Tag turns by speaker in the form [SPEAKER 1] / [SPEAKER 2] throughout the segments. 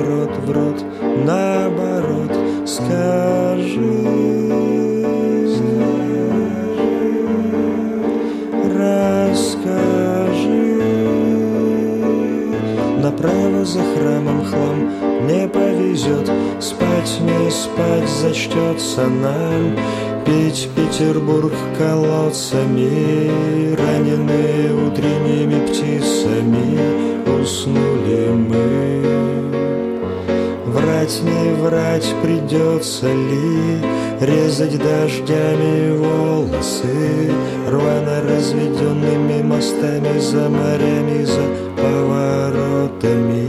[SPEAKER 1] в рот, наоборот, скажи, расскажи. Направо за храмом хлам не повезет, спать не спать зачтется нам. Пить Петербург колодцами, раненые утренними птицами, уснули мы. Врать не врать придется ли, резать дождями волосы, рвано разведенными мостами за морями, за поворотами.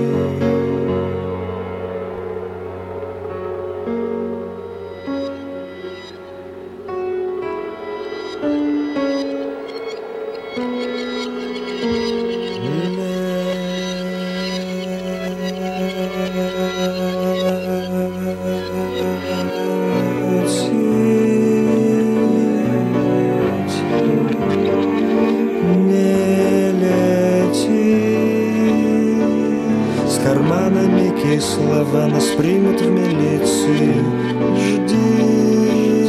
[SPEAKER 1] Карманами кислого нас примут в милицию. Жди,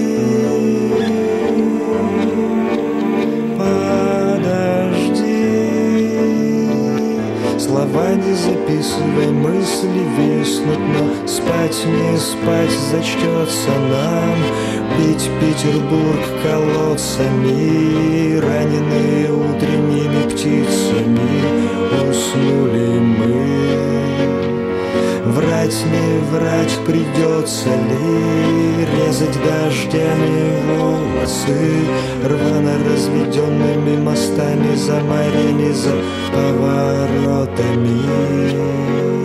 [SPEAKER 1] подожди. Слова не записывай, мысли виснут, но спать не спать зачтется нам. Пить Петербург колодцами, раненые утренними птицами, уснули мы. Врать не врать придется ли, резать дождями волосы, рвано разведенными мостами за морями, за поворотами.